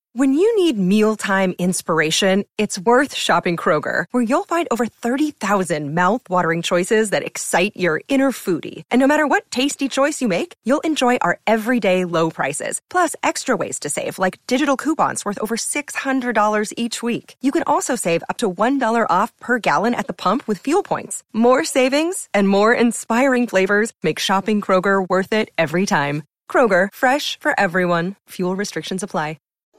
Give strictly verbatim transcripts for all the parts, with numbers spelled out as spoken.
When you need mealtime inspiration, it's worth shopping Kroger, where you'll find over thirty thousand mouth-watering choices that excite your inner foodie. And no matter what tasty choice you make, you'll enjoy our everyday low prices, plus extra ways to save, like digital coupons worth over six hundred dollars each week. You can also save up to one dollar off per gallon at the pump with fuel points. More savings and more inspiring flavors make shopping Kroger worth it every time. Kroger, fresh for everyone. Fuel restrictions apply.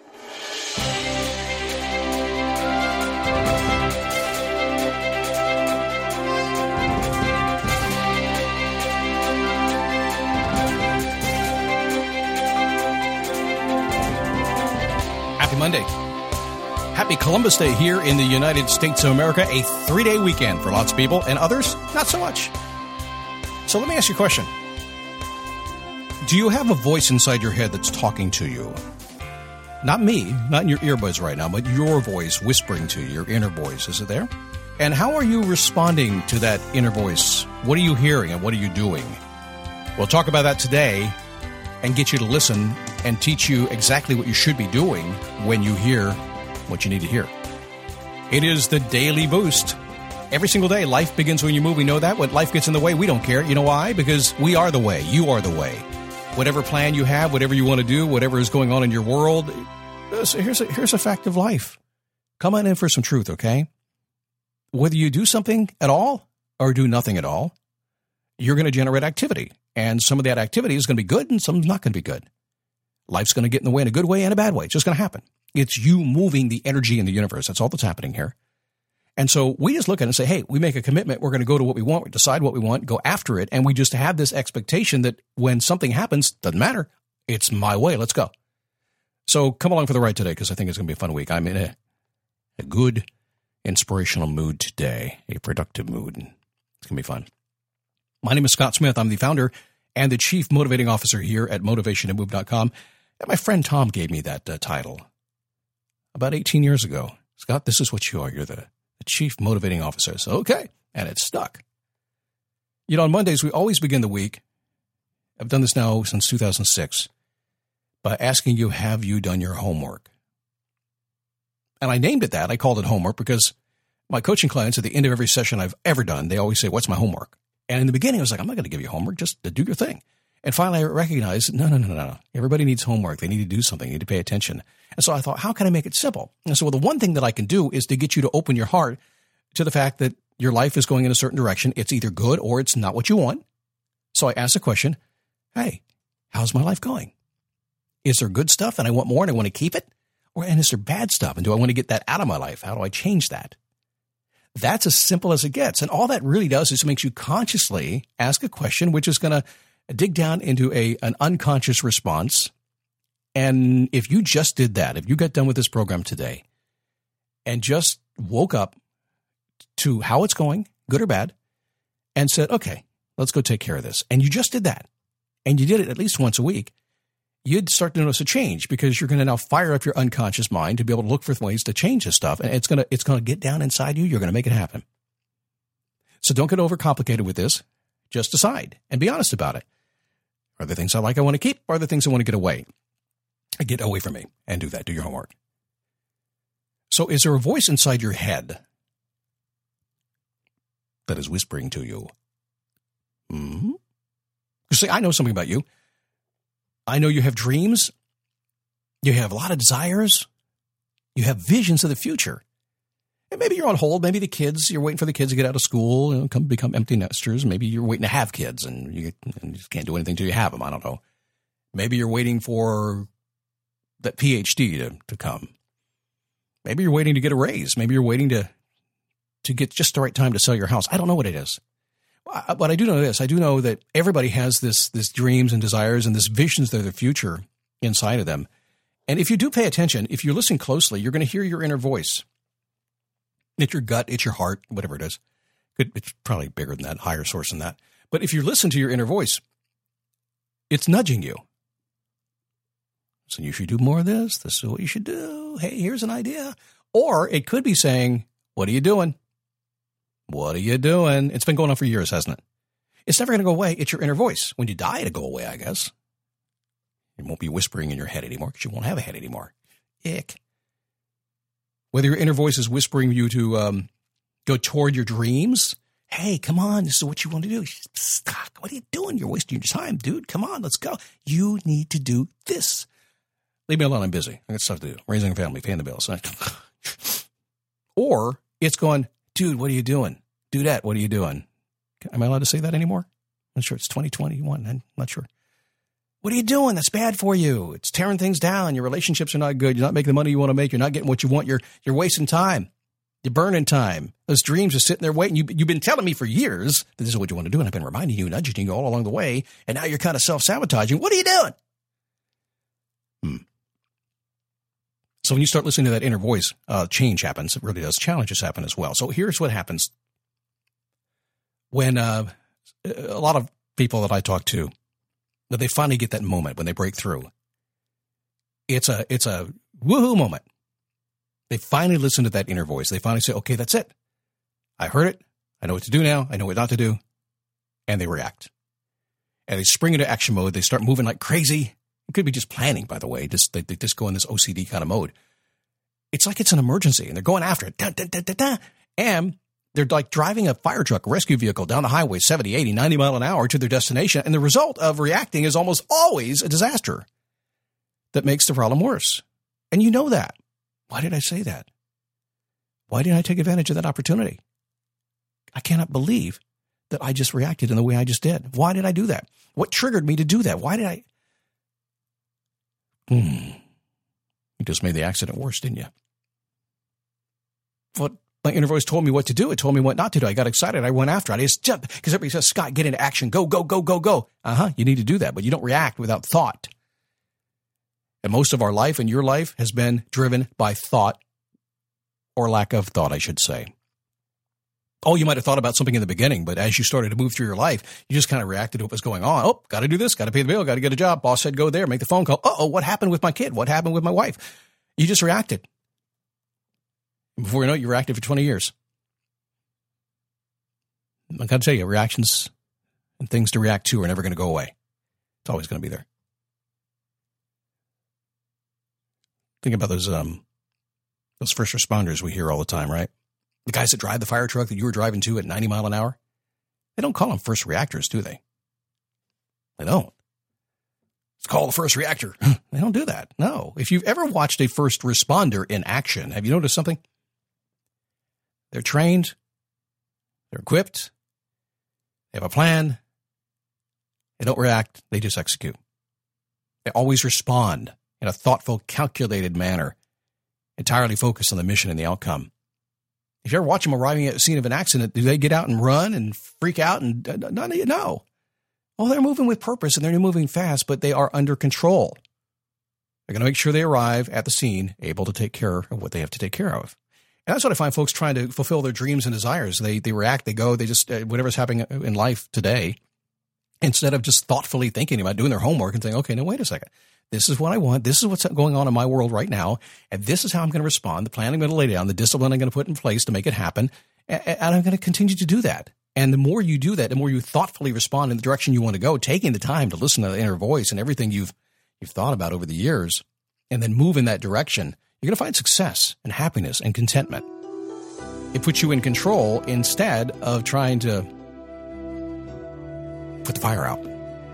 Happy Monday. Happy Columbus Day here in the United States of America. A three-day weekend for lots of people, and others, not so much. So let me ask you a question. Do you have a voice inside your head that's talking to you? Not me, not in your earbuds right now, but your voice whispering to you, your inner voice. Is it there? And how are you responding to that inner voice? What are you hearing and what are you doing? We'll talk about that today and get you to listen and teach you exactly what you should be doing when you hear what you need to hear. It is the Daily Boost. Every single day, life begins when you move. We know that. When life gets in the way, we don't care. You know why? Because we are the way. You are the way. Whatever plan you have, whatever you want to do, whatever is going on in your world, here's a, here's a fact of life. Come on in for some truth, okay? Whether you do something at all or do nothing at all, you're going to generate activity. And some of that activity is going to be good and some's not going to be good. Life's going to get in the way in a good way and a bad way. It's just going to happen. It's you moving the energy in the universe. That's all that's happening here. And so we just look at it and say, hey, we make a commitment. We're going to go to what we want. We decide what we want, go after it. And we just have this expectation that when something happens, doesn't matter. It's my way. Let's go. So come along for the ride today because I think it's going to be a fun week. I'm in a, a good, inspirational mood today, a productive mood. And it's going to be fun. My name is Scott Smith. I'm the founder and the chief motivating officer here at motivation to move dot com. And my friend Tom gave me that uh, title about eighteen years ago. Scott, this is what you are. You're the The chief motivating officer. So, okay. And it's stuck. You know, on Mondays, we always begin the week. I've done this now since two thousand six by asking you, have you done your homework? And I named it that. I called it homework because my coaching clients at the end of every session I've ever done, they always say, what's my homework? And in the beginning, I was like, I'm not going to give you homework. Just do your thing. And finally, I recognized, no, no, no, no, no. Everybody needs homework. They need to do something. They need to pay attention. And so I thought, how can I make it simple? And so well, the one thing that I can do is to get you to open your heart to the fact that your life is going in a certain direction. It's either good or it's not what you want. So I asked the question, hey, how's my life going? Is there good stuff and I want more and I want to keep it? Or and is there bad stuff? And do I want to get that out of my life? How do I change that? That's as simple as it gets. And all that really does is it makes you consciously ask a question, which is going to dig down into a an unconscious response. And if you just did that, if you got done with this program today and just woke up to how it's going, good or bad, and said, okay, let's go take care of this. And you just did that. And you did it at least once a week. You'd start to notice a change because you're going to now fire up your unconscious mind to be able to look for ways to change this stuff. And it's going to, it's going to get down inside you. You're going to make it happen. So don't get overcomplicated with this. Just decide and be honest about it. Are there things I like I want to keep? Or are there things I want to get away? Get away from me and do that. Do your homework. So is there a voice inside your head that is whispering to you? Mm-hmm. You see, I know something about you. I know you have dreams. You have a lot of desires. You have visions of the future. And maybe you're on hold. Maybe the kids, you're waiting for the kids to get out of school and come become empty nesters. Maybe you're waiting to have kids and you, and you just can't do anything until you have them. I don't know. Maybe you're waiting for that P H D to, to come. Maybe you're waiting to get a raise. Maybe you're waiting to to get just the right time to sell your house. I don't know what it is. But I do know this. I do know that everybody has this, this dreams and desires and this visions of their future inside of them. And if you do pay attention, if you listen closely, you're going to hear your inner voice. It's your gut, it's your heart, whatever it is. It's probably bigger than that, higher source than that. But if you listen to your inner voice, it's nudging you. So you should do more of this. This is what you should do. Hey, here's an idea. Or it could be saying, what are you doing? What are you doing? It's been going on for years, hasn't it? It's never going to go away. It's your inner voice. When you die, it'll go away, I guess. It won't be whispering in your head anymore because you won't have a head anymore. Ick. Whether your inner voice is whispering you to um, go toward your dreams. Hey, come on. This is what you want to do. Stop. What are you doing? You're wasting your time, dude. Come on. Let's go. You need to do this. Leave me alone. I'm busy. I got stuff to do. Raising a family, paying the bills. Or it's going, dude, what are you doing? Dudette, what are you doing? Am I allowed to say that anymore? I'm not sure. It's twenty twenty-one. I'm not sure. What are you doing? That's bad for you. It's tearing things down. Your relationships are not good. You're not making the money you want to make. You're not getting what you want. You're you're wasting time. You're burning time. Those dreams are sitting there waiting. You, you've been telling me for years that this is what you want to do, and I've been reminding you, nudging you all along the way, and now you're kind of self-sabotaging. What are you doing? Hmm. So when you start listening to that inner voice, uh, change happens. It really does. Challenges happen as well. So here's what happens. When uh, a lot of people that I talk to, that they finally get that moment when they break through, it's a it's a woohoo moment. They finally listen to that inner voice. They finally say, okay, that's it. I heard it. I know what to do now. I know what not to do. And they react. And they spring into action mode. They start moving like crazy. It could be just planning, by the way. Just They, they just go in this O C D kind of mode. It's like it's an emergency, and they're going after it. Da, da, da, da, da. And they're like driving a fire truck, a rescue vehicle down the highway, seventy, eighty, ninety mile an hour to their destination. And the result of reacting is almost always a disaster that makes the problem worse. And you know that. Why did I say that? Why didn't I take advantage of that opportunity? I cannot believe that I just reacted in the way I just did. Why did I do that? What triggered me to do that? Why did I? Hmm. You just made the accident worse, didn't you? What my inner voice told me what to do. It told me what not to do. I got excited. I went after it. I just jumped because everybody says, Scott, get into action. Go, go, go, go, go. Uh-huh. You need to do that, but you don't react without thought. And most of our life and your life has been driven by thought, or lack of thought, I should say. Oh, you might have thought about something in the beginning, but as you started to move through your life, you just kind of reacted to what was going on. Oh, got to do this, got to pay the bill, got to get a job. Boss said go there, make the phone call. Uh-oh, what happened with my kid? What happened with my wife? You just reacted. Before you know it, you reacted for twenty years. I got to tell you, reactions and things to react to are never going to go away. It's always going to be there. Think about those um, those first responders we hear all the time, right? The guys that drive the fire truck that you were driving to at ninety mile an hour. They don't call them first reactors, do they? They don't. It's called the first reactor. They don't do that. No. If you've ever watched a first responder in action, have you noticed something? They're trained. They're equipped. They have a plan. They don't react. They just execute. They always respond in a thoughtful, calculated manner, entirely focused on the mission and the outcome. If you ever watch them arriving at the scene of an accident, do they get out and run and freak out? And none of you know. Well, they're moving with purpose and they're moving fast, but they are under control. They're going to make sure they arrive at the scene able to take care of what they have to take care of. And that's what I find folks trying to fulfill their dreams and desires. They they react, they go, they just, uh, whatever's happening in life today, instead of just thoughtfully thinking about doing their homework and saying, okay, now wait a second. This is what I want. This is what's going on in my world right now. And this is how I'm going to respond. The plan I'm going to lay down, the discipline I'm going to put in place to make it happen. And I'm going to continue to do that. And the more you do that, the more you thoughtfully respond in the direction you want to go, taking the time to listen to the inner voice and everything you've you've thought about over the years, and then move in that direction, you're going to find success and happiness and contentment. It puts you in control instead of trying to put the fire out.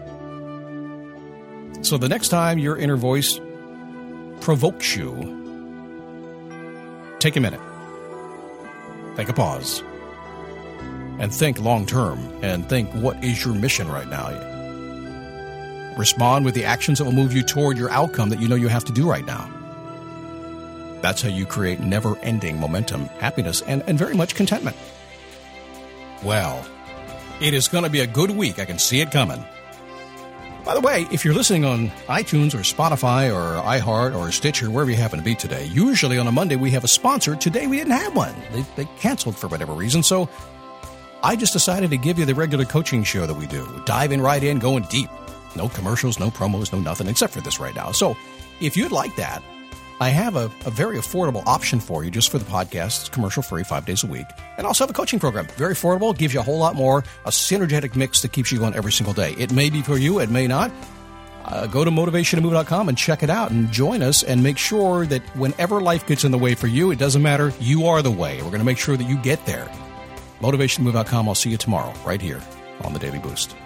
So the next time your inner voice provokes you, take a minute, take a pause, and think long term, and think, what is your mission right now? Respond with the actions that will move you toward your outcome that you know you have to do right now. That's how you create never-ending momentum, happiness, and, and very much contentment. Well, it is going to be a good week. I can see it coming. By the way, if you're listening on iTunes or Spotify or iHeart or Stitcher, wherever you happen to be today, usually on a Monday we have a sponsor. Today we didn't have one. They, they canceled for whatever reason. So I just decided to give you the regular coaching show that we do. Diving right in, going deep. No commercials, no promos, no nothing except for this right now. So if you'd like that, I have a, a very affordable option for you just for the podcast. It's commercial-free, five days a week. And also have a coaching program. Very affordable, gives you a whole lot more, a synergetic mix that keeps you going every single day. It may be for you, it may not. Uh, go to motivation to move dot com and check it out and join us and make sure that whenever life gets in the way for you, it doesn't matter. You are the way. We're going to make sure that you get there. motivation to move dot com. I'll see you tomorrow right here on the Daily Boost.